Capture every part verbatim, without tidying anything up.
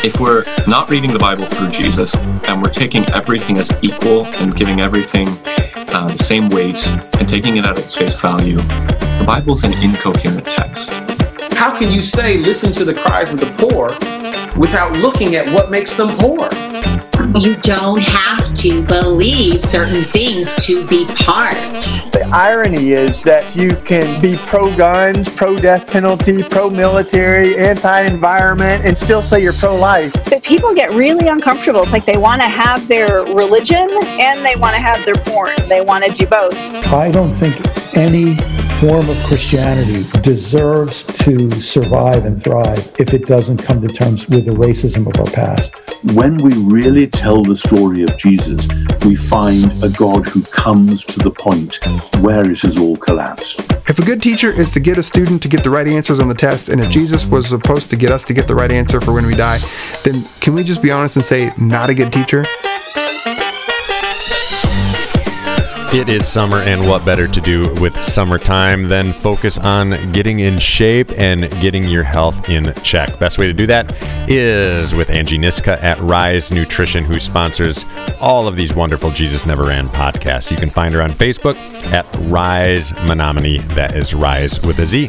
If we're not reading the Bible through Jesus and we're taking everything as equal and giving everything uh, the same weight and taking it at its face value, the Bible's an incoherent text. How can you say, listen to the cries of the poor without looking at what makes them poor? You don't have to believe certain things to be part. The irony is that you can be pro-guns, pro-death penalty, pro-military, anti-environment, and still say you're pro-life. But people get really uncomfortable. It's like they want to have their religion and they want to have their porn. They want to do both. I don't think any form of Christianity deserves to survive and thrive if it doesn't come to terms with the racism of our past. When we really tell the story of Jesus, we find a God who comes to the point where it has all collapsed. If a good teacher is to get a student to get the right answers on the test, and if Jesus was supposed to get us to get the right answer for when we die, then can we just be honest and say, not a good teacher? It is summer, and what better to do with summertime than focus on getting in shape and getting your health in check. Best way to do that is with Angie Niska at Rise Nutrition, who sponsors all of these wonderful Jesus Never Ran podcasts. You can find her on Facebook at Rise Menominee. That is Rise with a Z.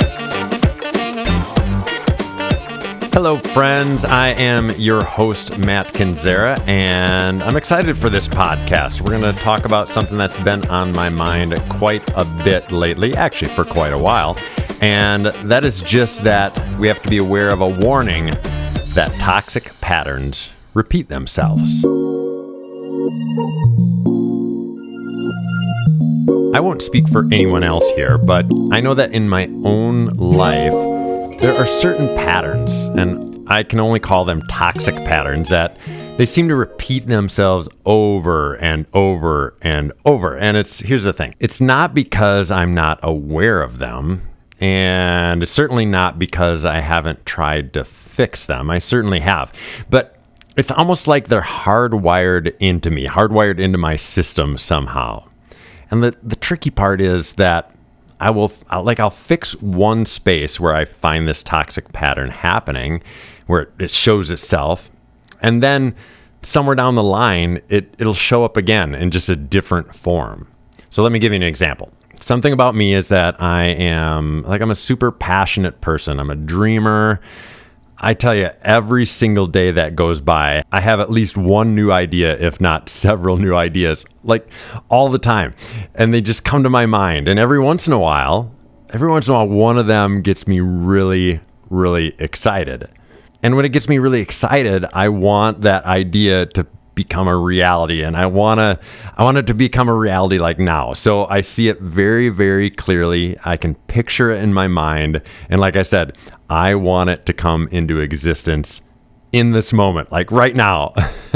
Hello, friends. I am your host, Matt Kinzera, and I'm excited for this podcast. We're going to talk about something that's been on my mind quite a bit lately, actually for quite a while, and that is just that we have to be aware of a warning that toxic patterns repeat themselves. I won't speak for anyone else here, but I know that in my own life, there are certain patterns, and I can only call them toxic patterns, that they seem to repeat themselves over and over and over. And it's here's the thing. It's not because I'm not aware of them, and it's certainly not because I haven't tried to fix them. I certainly have. But it's almost like they're hardwired into me, hardwired into my system somehow. And the, the tricky part is that I will, like, I'll fix one space where I find this toxic pattern happening, where it shows itself, and then somewhere down the line, it, it'll show up again in just a different form. So let me give you an example. Something about me is that I am, like, I'm a super passionate person. I'm a dreamer. I tell you, every single day that goes by, I have at least one new idea, if not several new ideas, like all the time. And they just come to my mind. And every once in a while, every once in a while, one of them gets me really, really excited. And when it gets me really excited, I want that idea to become a reality. And I want to, I want it to become a reality like now. So I see it very, very clearly. I can picture it in my mind. And like I said, I want it to come into existence in this moment, like right now.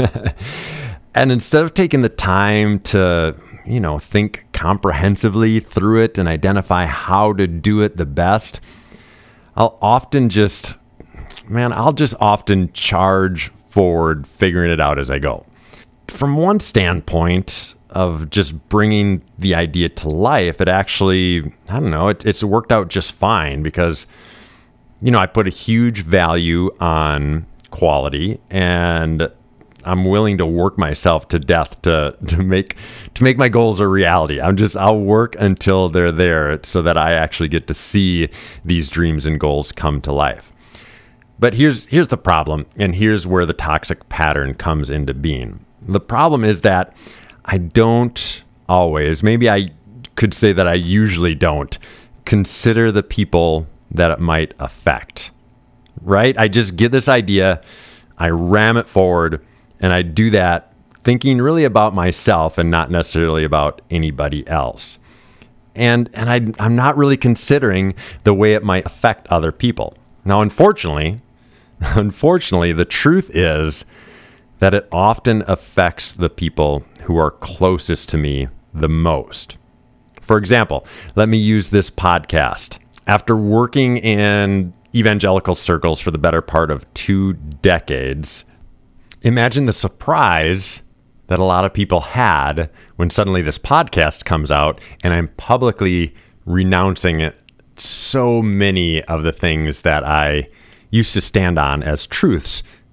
And instead of taking the time to, you know, think comprehensively through it and identify how to do it the best, I'll often just, man, I'll just often charge forward, figuring it out as I go. From one standpoint of just bringing the idea to life, it actually, I don't know, it, it's worked out just fine because, you know, I put a huge value on quality, and I'm willing to work myself to death to to make to make my goals a reality. I'm just, I'll work until they're there so that I actually get to see these dreams and goals come to life. But here's here's the problem, and here's where the toxic pattern comes into being. The problem is that I don't always, maybe I could say that I usually don't, consider the people that it might affect, right? I just get this idea, I ram it forward, and I do that thinking really about myself and not necessarily about anybody else. And and I, I'm not really considering the way it might affect other people. Now, unfortunately, unfortunately, the truth is that it often affects the people who are closest to me the most. For example, let me use this podcast. After working in evangelical circles for the better part of two decades, imagine the surprise that a lot of people had when suddenly this podcast comes out and I'm publicly renouncing it, so many of the things that I used to stand on as truths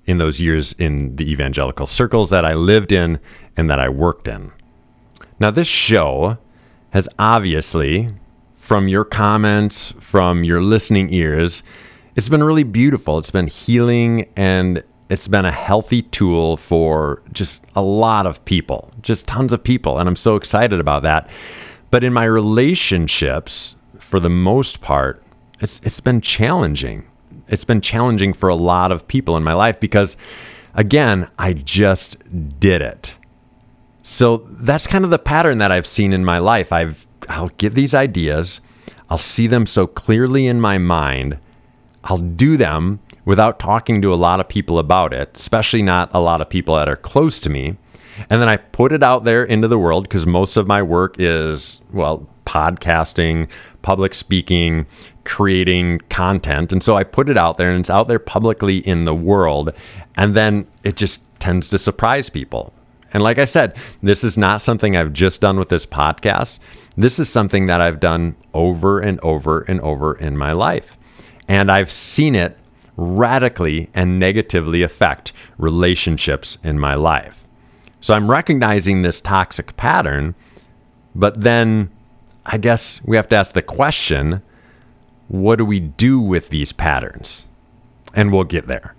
in those years in the evangelical circles that I lived in and that I worked in. Now, this show has obviously, from your comments, from your listening ears, it's been really beautiful. It's been healing, and it's been a healthy tool for just a lot of people, just tons of people. And I'm so excited about that. But in my relationships, for the most part, it's it's been challenging. It's been challenging for a lot of people in my life because, again, I just did it. So that's kind of the pattern that I've seen in my life. I've I'll give these ideas. I'll see them so clearly in my mind. I'll do them without talking to a lot of people about it, especially not a lot of people that are close to me. And then I put it out there into the world because most of my work is, well, podcasting, public speaking, creating content. And so I put it out there, and it's out there publicly in the world. And then it just tends to surprise people. And like I said, this is not something I've just done with this podcast. This is something that I've done over and over and over in my life. And I've seen it radically and negatively affect relationships in my life. So I'm recognizing this toxic pattern, but then I guess we have to ask the question, what do we do with these patterns? And we'll get there.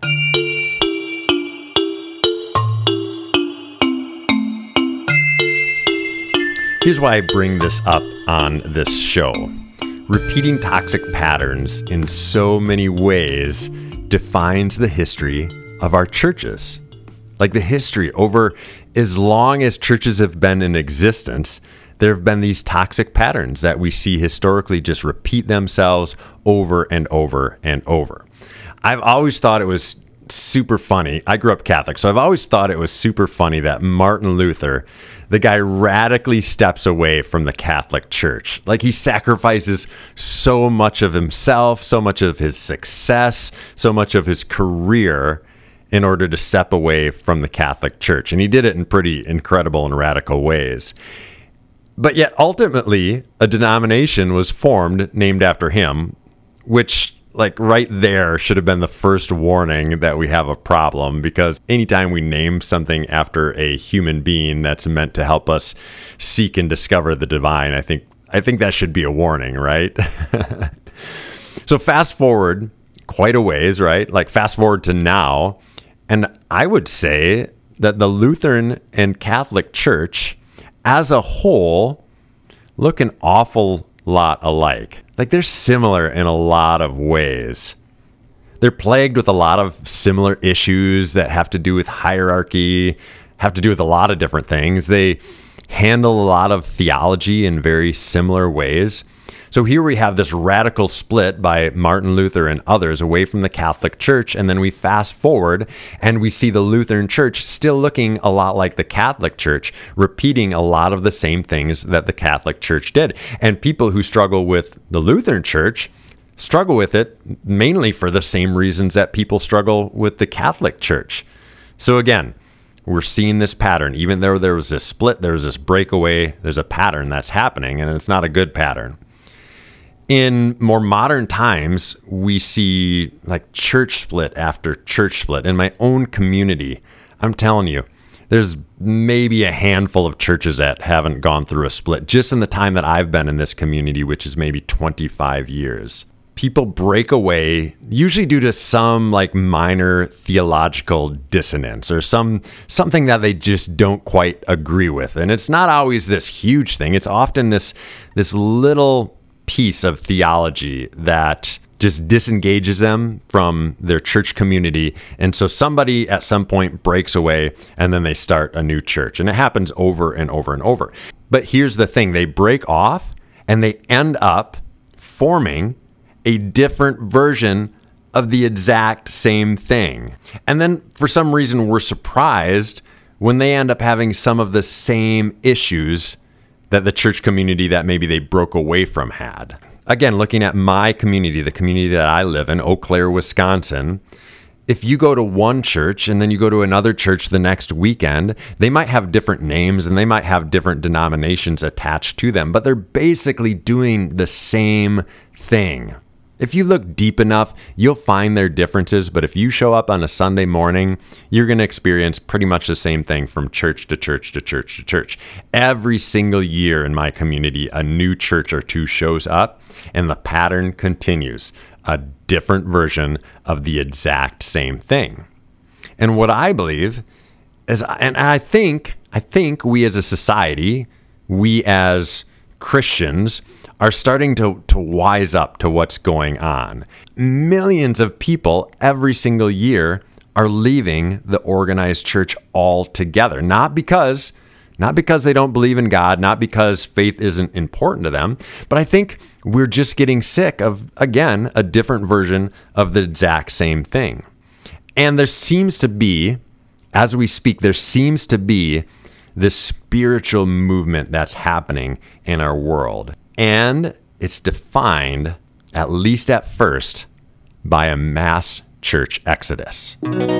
Here's why I bring this up on this show. Repeating toxic patterns in so many ways defines the history of our churches. Like the history, over as long as churches have been in existence, there have been these toxic patterns that we see historically just repeat themselves over and over and over. I've always thought it was super funny. I grew up Catholic, so I've always thought it was super funny that Martin Luther, the guy, radically steps away from the Catholic Church. Like, he sacrifices so much of himself, so much of his success, so much of his career in order to step away from the Catholic Church. And he did it in pretty incredible and radical ways. But yet, ultimately, a denomination was formed named after him, which, like, right there should have been the first warning that we have a problem, because anytime we name something after a human being that's meant to help us seek and discover the divine, I think I think that should be a warning, right? So fast forward quite a ways, right? Like, fast forward to now, and I would say that the Lutheran and Catholic Church as a whole look an awful lot alike. Like, they're similar in a lot of ways. They're plagued with a lot of similar issues that have to do with hierarchy, have to do with a lot of different things. They handle a lot of theology in very similar ways. So here we have this radical split by Martin Luther and others away from the Catholic Church, and then we fast forward and we see the Lutheran Church still looking a lot like the Catholic Church, repeating a lot of the same things that the Catholic Church did. And people who struggle with the Lutheran Church struggle with it mainly for the same reasons that people struggle with the Catholic Church. So again, we're seeing this pattern. Even though there was this split, there was this breakaway, there's a pattern that's happening, and it's not a good pattern. In more modern times, we see like church split after church split. In my own community, I'm telling you, there's maybe a handful of churches that haven't gone through a split just in the time that I've been in this community, which is maybe twenty-five years. People break away, usually due to some like minor theological dissonance or some something that they just don't quite agree with. And it's not always this huge thing. It's often this this little piece of theology that just disengages them from their church community. And so somebody at some point breaks away and then they start a new church. And it happens over and over and over. But here's the thing. They break off and they end up forming a different version of the exact same thing. And then for some reason, we're surprised when they end up having some of the same issues that the church community that maybe they broke away from had. Again, looking at my community, the community that I live in, Eau Claire, Wisconsin, if you go to one church and then you go to another church the next weekend, they might have different names and they might have different denominations attached to them, but they're basically doing the same thing. If you look deep enough, you'll find their differences, but if you show up on a Sunday morning, you're going to experience pretty much the same thing from church to church to church to church. Every single year in my community, a new church or two shows up, and the pattern continues, a different version of the exact same thing. And what I believe is, and I think, I think we as a society, we as Christians are starting to, to wise up to what's going on. Millions of people every single year are leaving the organized church altogether. Not because, not because they don't believe in God, not because faith isn't important to them, but I think we're just getting sick of, again, a different version of the exact same thing. And there seems to be, as we speak, there seems to be this spiritual movement that's happening in our world. And it's defined, at least at first, by a mass church exodus.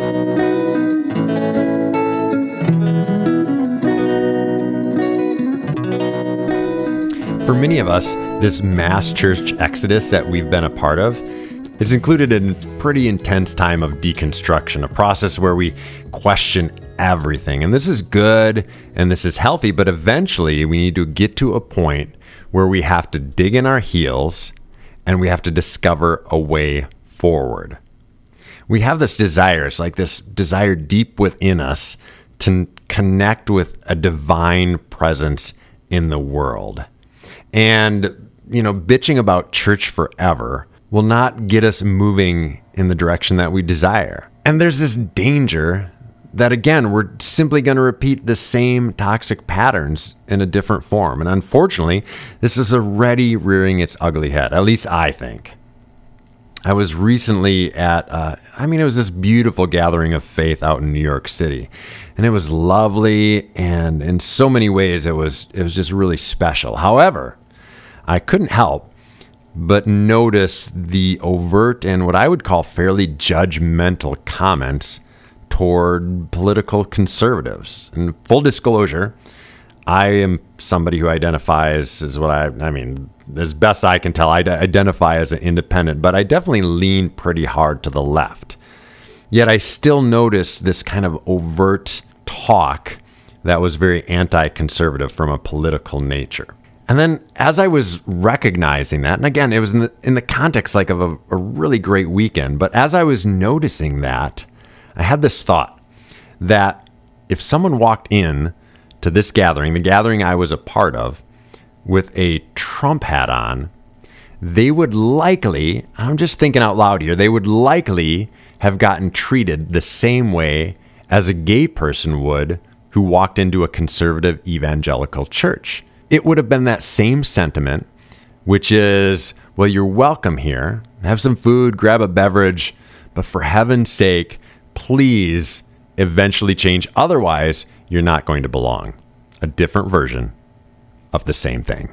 For many of us, this mass church exodus that we've been a part of, it's included in a pretty intense time of deconstruction, a process where we question everything. And this is good and this is healthy, but eventually we need to get to a point where we have to dig in our heels and we have to discover a way forward. We have this desire, it's like this desire deep within us to connect with a divine presence in the world. And, you know, bitching about church forever will not get us moving in the direction that we desire. And there's this danger that, again, we're simply going to repeat the same toxic patterns in a different form. And unfortunately, this is already rearing its ugly head, at least I think. I was recently at, uh, I mean, it was this beautiful gathering of faith out in New York City. And it was lovely, and in so many ways, it was it was just really special. However, I couldn't help but notice the overt and what I would call fairly judgmental comments toward political conservatives. And full disclosure, I am somebody who identifies as what I, I mean, as best I can tell, I identify as an independent, but I definitely lean pretty hard to the left. Yet I still notice this kind of overt talk that was very anti-conservative from a political nature. And then as I was recognizing that, and again, it was in the, in the context like of a, a really great weekend, but as I was noticing that, I had this thought that if someone walked in to this gathering, the gathering I was a part of, with a Trump hat on, they would likely, I'm just thinking out loud here, they would likely have gotten treated the same way as a gay person would who walked into a conservative evangelical church. It would have been that same sentiment, which is, well, you're welcome here. Have some food, grab a beverage, but for heaven's sake, please eventually change. Otherwise, you're not going to belong. A different version of the same thing.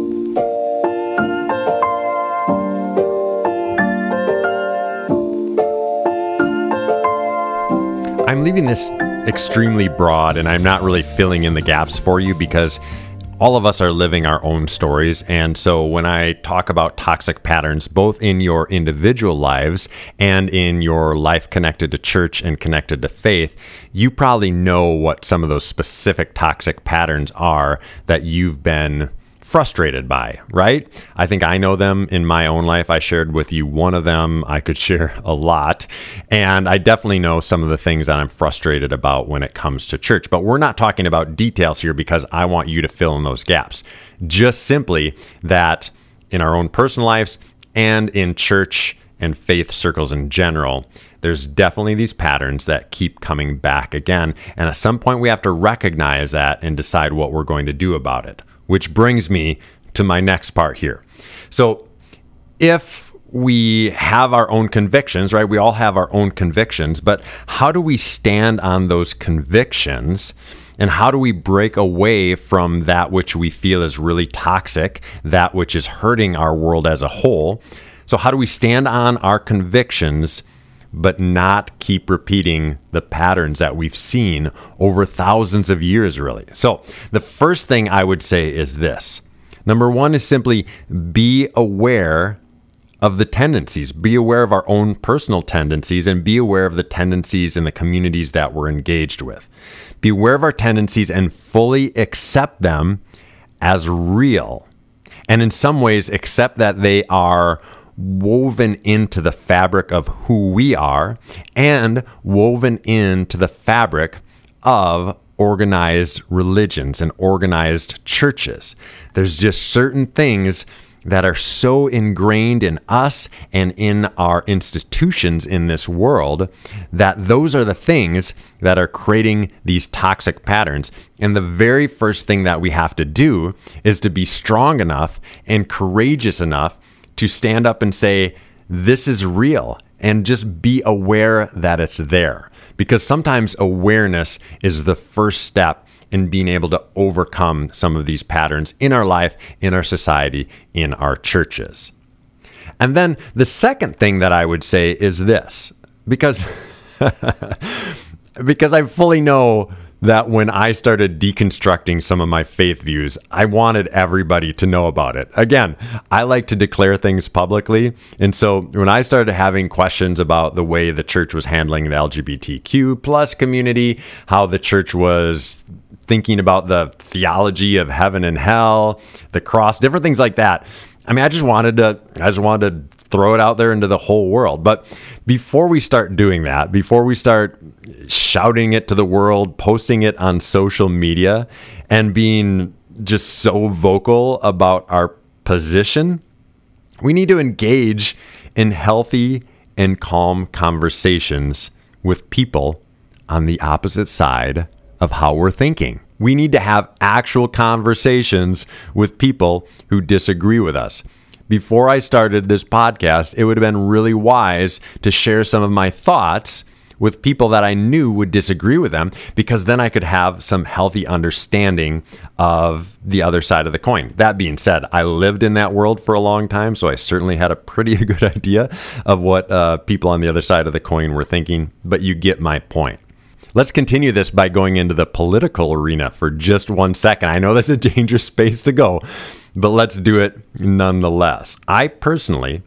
I'm leaving this extremely broad, and I'm not really filling in the gaps for you because all of us are living our own stories. And so when I talk about toxic patterns, both in your individual lives and in your life connected to church and connected to faith, you probably know what some of those specific toxic patterns are that you've been frustrated by, right? I think I know them in my own life. I shared with you one of them. I could share a lot. And I definitely know some of the things that I'm frustrated about when it comes to church. But we're not talking about details here because I want you to fill in those gaps. Just simply that in our own personal lives and in church and faith circles in general, there's definitely these patterns that keep coming back again. And at some point, we have to recognize that and decide what we're going to do about it. Which brings me to my next part here. So if we have our own convictions, right? We all have our own convictions, but how do we stand on those convictions? And how do we break away from that which we feel is really toxic, that which is hurting our world as a whole? So how do we stand on our convictions but not keep repeating the patterns that we've seen over thousands of years, really? So the first thing I would say is this. Number one is simply be aware of the tendencies, be aware of our own personal tendencies, and be aware of the tendencies in the communities that we're engaged with. Be aware of our tendencies and fully accept them as real. And in some ways, accept that they are woven into the fabric of who we are and woven into the fabric of organized religions and organized churches. There's just certain things that are so ingrained in us and in our institutions in this world that those are the things that are creating these toxic patterns. And the very first thing that we have to do is to be strong enough and courageous enough to stand up and say, this is real, and just be aware that it's there. Because sometimes awareness is the first step in being able to overcome some of these patterns in our life, in our society, in our churches. And then the second thing that I would say is this, because, because I fully know that when I started deconstructing some of my faith views, I wanted everybody to know about it. Again, I like to declare things publicly. And so when I started having questions about the way the church was handling the L G B T Q plus community, how the church was thinking about the theology of heaven and hell, the cross, different things like that. I mean, I just wanted to, I just wanted to throw it out there into the whole world. But before we start doing that, before we start shouting it to the world, posting it on social media, and being just so vocal about our position, we need to engage in healthy and calm conversations with people on the opposite side of how we're thinking. We need to have actual conversations with people who disagree with us. Before I started this podcast, it would have been really wise to share some of my thoughts with people that I knew would disagree with them, because then I could have some healthy understanding of the other side of the coin. That being said, I lived in that world for a long time, so I certainly had a pretty good idea of what uh, people on the other side of the coin were thinking, but you get my point. Let's continue this by going into the political arena for just one second. I know that's a dangerous space to go, but let's do it nonetheless. I personally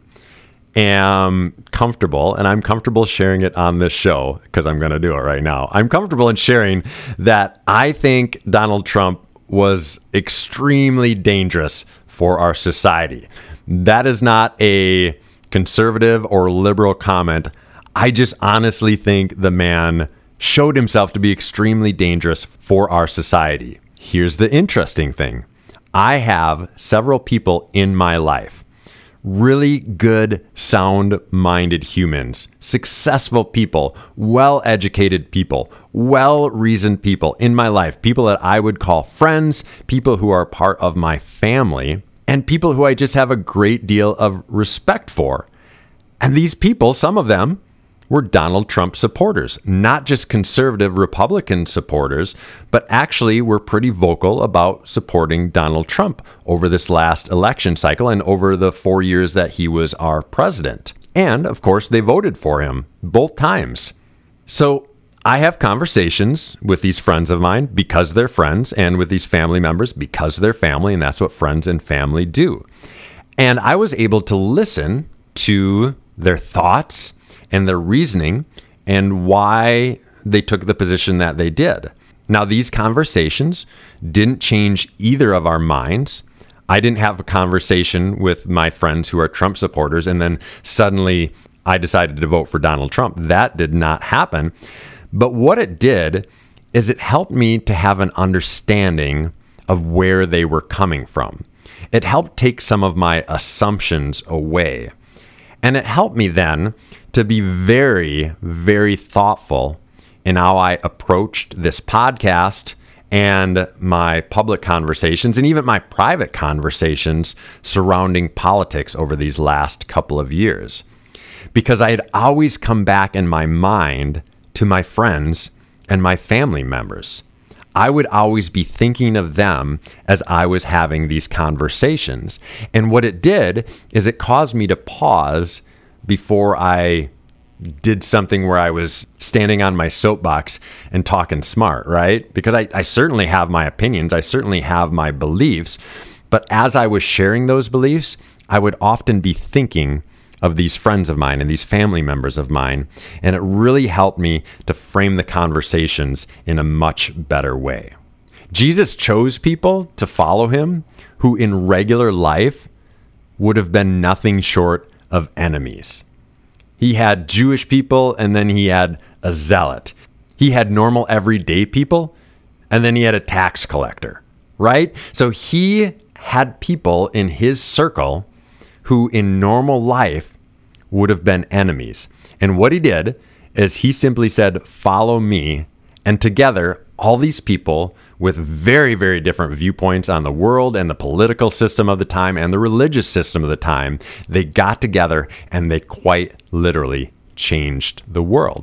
am comfortable, and I'm comfortable sharing it on this show because I'm going to do it right now. I'm comfortable in sharing that I think Donald Trump was extremely dangerous for our society. That is not a conservative or liberal comment. I just honestly think the man showed himself to be extremely dangerous for our society. Here's the interesting thing. I have several people in my life, really good, sound-minded humans, successful people, well-educated people, well-reasoned people in my life, people that I would call friends, people who are part of my family, and people who I just have a great deal of respect for. And these people, some of them, were Donald Trump supporters, not just conservative Republican supporters, but actually were pretty vocal about supporting Donald Trump over this last election cycle and over the four years that he was our president. And of course, they voted for him both times. So I have conversations with these friends of mine because they're friends, and with these family members because they're family, and that's what friends and family do. And I was able to listen to their thoughts and their reasoning and why they took the position that they did. Now, these conversations didn't change either of our minds. I didn't have a conversation with my friends who are Trump supporters and then suddenly I decided to vote for Donald Trump. That did not happen. But what it did is it helped me to have an understanding of where they were coming from. It helped take some of my assumptions away. And it helped me then to be very, very thoughtful in how I approached this podcast and my public conversations and even my private conversations surrounding politics over these last couple of years. Because I had always come back in my mind to my friends and my family members. I would always be thinking of them as I was having these conversations. And what it did is it caused me to pause before I did something where I was standing on my soapbox and talking smart, right? Because I, I certainly have my opinions. I certainly have my beliefs. But as I was sharing those beliefs, I would often be thinking of these friends of mine and these family members of mine, and it really helped me to frame the conversations in a much better way. Jesus chose people to follow him who in regular life would have been nothing short of enemies. He had Jewish people, and then he had a zealot. He had normal everyday people, and then he had a tax collector, right? So he had people in his circle who in normal life would have been enemies. And what he did is he simply said, follow me. And together, all these people with very, very different viewpoints on the world and the political system of the time and the religious system of the time, they got together and they quite literally changed the world.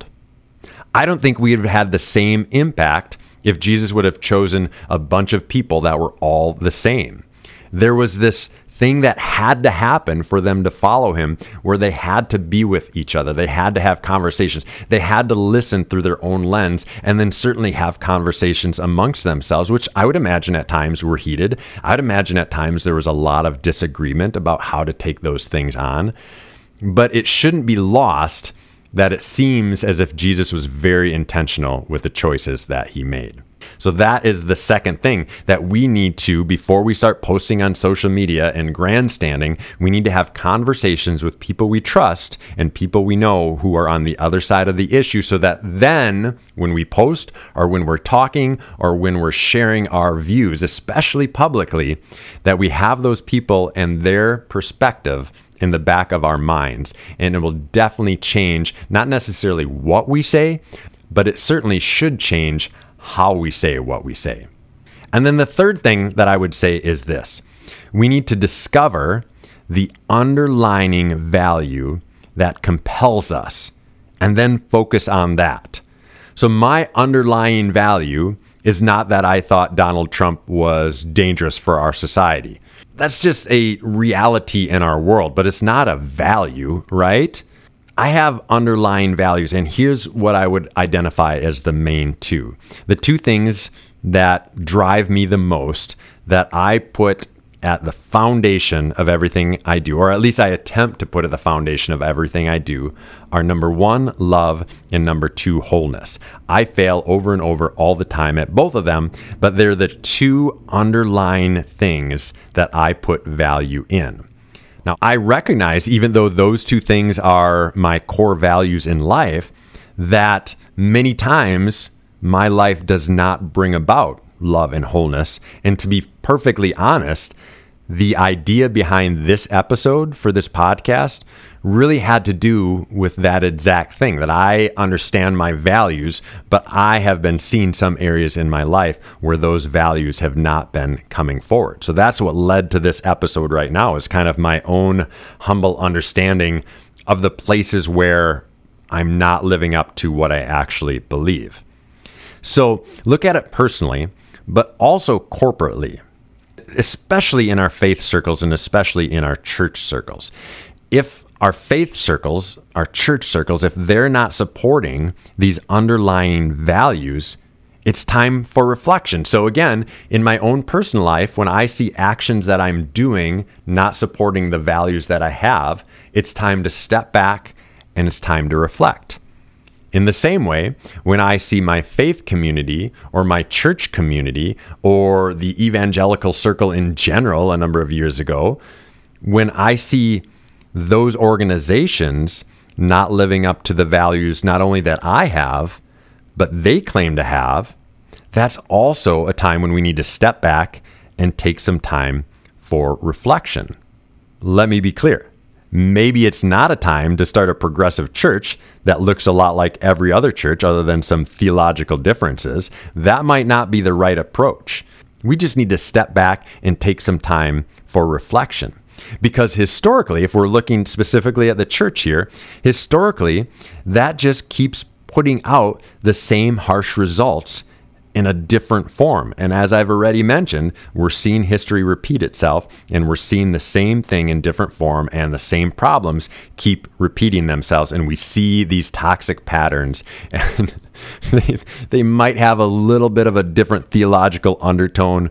I don't think we would have had the same impact if Jesus would have chosen a bunch of people that were all the same. There was this thing that had to happen for them to follow him, where they had to be with each other. They had to have conversations. They had to listen through their own lens, and then certainly have conversations amongst themselves, which I would imagine at times were heated. I'd imagine at times there was a lot of disagreement about how to take those things on. But it shouldn't be lost that it seems as if Jesus was very intentional with the choices that he made. So that is the second thing that we need to, before we start posting on social media and grandstanding, we need to have conversations with people we trust and people we know who are on the other side of the issue, so that then when we post or when we're talking or when we're sharing our views, especially publicly, that we have those people and their perspective in the back of our minds. And it will definitely change, not necessarily what we say, but it certainly should change how we say what we say. And then the third thing that I would say is this. We need to discover the underlying value that compels us and then focus on that. So my underlying value is not that I thought Donald Trump was dangerous for our society. That's just a reality in our world, but it's not a value, right? I have underlying values, and here's what I would identify as the main two. The two things that drive me the most, that I put at the foundation of everything I do, or at least I attempt to put at the foundation of everything I do, are number one, love, and number two, wholeness. I fail over and over all the time at both of them, but they're the two underlying things that I put value in. Now, I recognize, even though those two things are my core values in life, that many times my life does not bring about love and wholeness. And to be perfectly honest, the idea behind this episode for this podcast really had to do with that exact thing, that I understand my values, but I have been seeing some areas in my life where those values have not been coming forward. So that's what led to this episode right now, is kind of my own humble understanding of the places where I'm not living up to what I actually believe. So look at it personally, but also corporately, especially in our faith circles and especially in our church circles. If our faith circles, our church circles, if they're not supporting these underlying values, it's time for reflection. So again, in my own personal life, when I see actions that I'm doing not supporting the values that I have, it's time to step back and it's time to reflect. In the same way, when I see my faith community or my church community or the evangelical circle in general a number of years ago, when I see those organizations not living up to the values not only that I have, but they claim to have, that's also a time when we need to step back and take some time for reflection. Let me be clear. Maybe it's not a time to start a progressive church that looks a lot like every other church other than some theological differences. That might not be the right approach. We just need to step back and take some time for reflection. Because historically, if we're looking specifically at the church here, historically, that just keeps putting out the same harsh results in a different form. And as I've already mentioned, we're seeing history repeat itself, and we're seeing the same thing in different form, and the same problems keep repeating themselves. And we see these toxic patterns, and they, they might have a little bit of a different theological undertone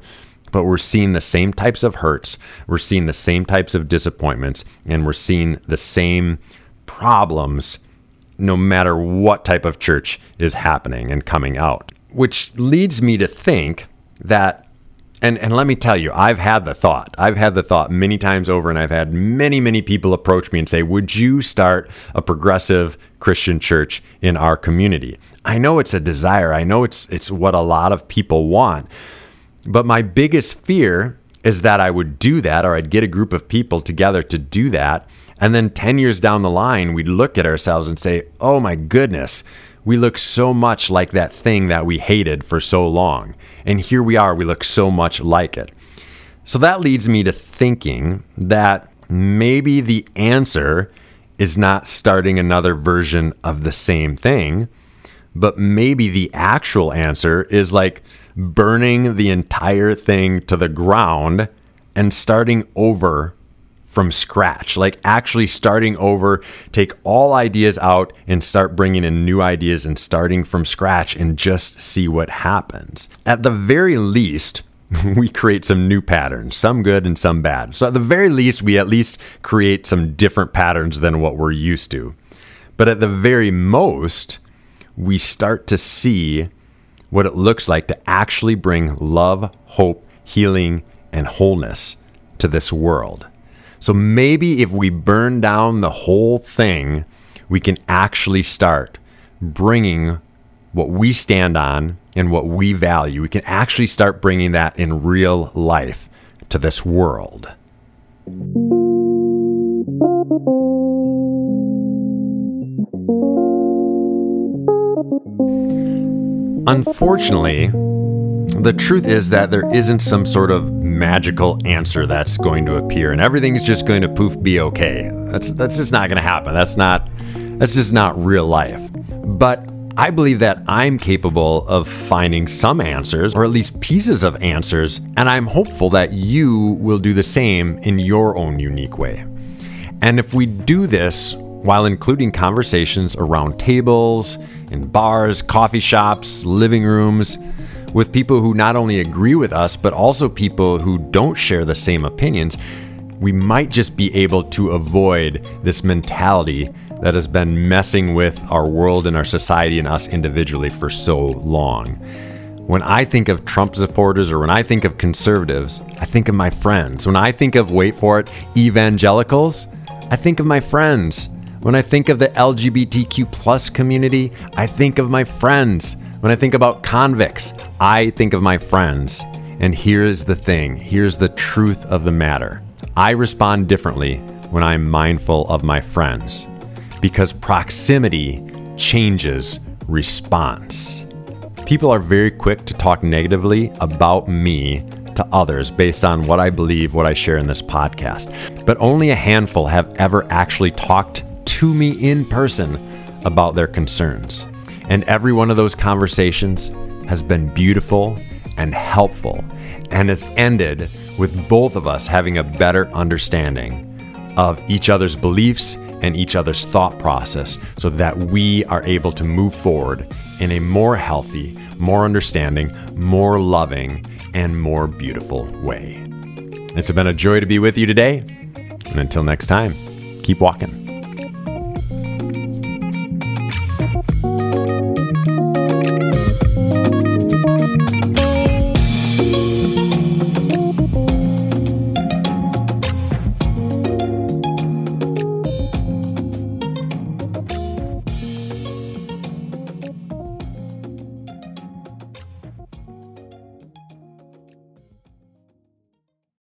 but we're seeing the same types of hurts, we're seeing the same types of disappointments, and we're seeing the same problems no matter what type of church is happening and coming out. Which leads me to think that, and, and let me tell you, I've had the thought, I've had the thought many times over, and I've had many, many people approach me and say, would you start a progressive Christian church in our community? I know it's a desire. I know it's it's what a lot of people want. But my biggest fear is that I would do that, or I'd get a group of people together to do that. And then ten years down the line, we'd look at ourselves and say, oh my goodness, we look so much like that thing that we hated for so long. And here we are, we look so much like it. So that leads me to thinking that maybe the answer is not starting another version of the same thing, but maybe the actual answer is like burning the entire thing to the ground and starting over from scratch, like actually starting over, take all ideas out and start bringing in new ideas and starting from scratch and just see what happens. At the very least, we create some new patterns, some good and some bad. So at the very least, we at least create some different patterns than what we're used to. But at the very most, we start to see what it looks like to actually bring love, hope, healing, and wholeness to this world. So maybe if we burn down the whole thing, we can actually start bringing what we stand on and what we value. We can actually start bringing that in real life to this world. Unfortunately, the truth is that there isn't some sort of magical answer that's going to appear and everything's just going to poof be okay. That's that's just not going to happen. That's not that's just not real life. But I believe that I'm capable of finding some answers, or at least pieces of answers, and I'm hopeful that you will do the same in your own unique way. And if we do this while including conversations around tables, in bars, coffee shops, living rooms, with people who not only agree with us, but also people who don't share the same opinions, we might just be able to avoid this mentality that has been messing with our world and our society and us individually for so long. When I think of Trump supporters, or when I think of conservatives, I think of my friends. When I think of, wait for it, evangelicals, I think of my friends. When I think of the L G B T Q plus community, I think of my friends. When I think about convicts, I think of my friends. And here's the thing. Here's the truth of the matter. I respond differently when I'm mindful of my friends, because proximity changes response. People are very quick to talk negatively about me to others based on what I believe, what I share in this podcast. But only a handful have ever actually talked to me in person about their concerns. And every one of those conversations has been beautiful and helpful, and has ended with both of us having a better understanding of each other's beliefs and each other's thought process, so that we are able to move forward in a more healthy, more understanding, more loving, and more beautiful way. It's been a joy to be with you today. And until next time, keep walking.